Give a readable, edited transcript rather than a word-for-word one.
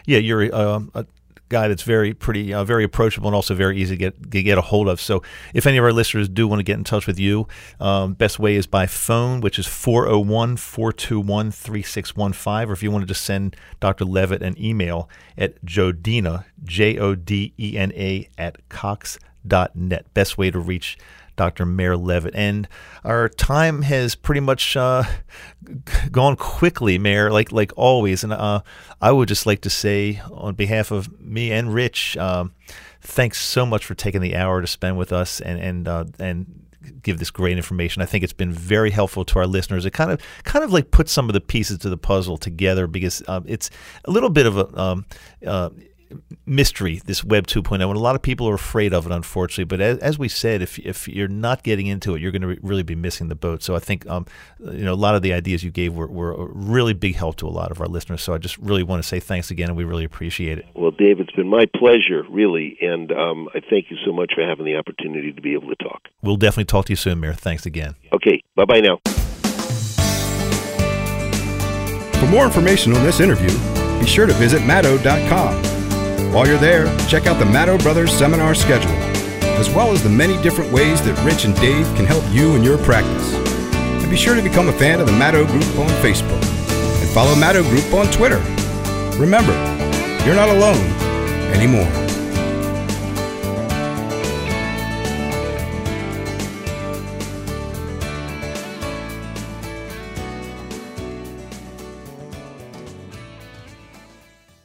yeah, you're a guy that's very approachable and also very easy to get a hold of. So if any of our listeners do want to get in touch with you, best way is by phone, which is 401-421-3615, or if you want to just send Dr. Levitt an email at Jodena, Jodena @cox.net. Best way to reach Dr. Mayor Levitt. And our time has pretty much gone quickly, Mayor, like always. And I would just like to say, on behalf of me and Rich, thanks so much for taking the hour to spend with us and give this great information. I think it's been very helpful to our listeners. It kind of like put some of the pieces to the puzzle together, because it's a little bit of a mystery, this Web 2.0, and a lot of people are afraid of it, unfortunately. But as we said, if you're not getting into it, you're going to really be missing the boat. So I think a lot of the ideas you gave were a really big help to a lot of our listeners. So I just really want to say thanks again, and we really appreciate it. Well, Dave, it's been my pleasure, really, and I thank you so much for having the opportunity to be able to talk. We'll definitely talk to you soon, Mayor. Thanks again. Okay, bye-bye now. For more information on this interview, be sure to visit Maddo.com. While you're there, check out the Maddo Brothers seminar schedule, as well as the many different ways that Rich and Dave can help you in your practice. And be sure to become a fan of the Maddo Group on Facebook and follow Maddo Group on Twitter. Remember, you're not alone anymore.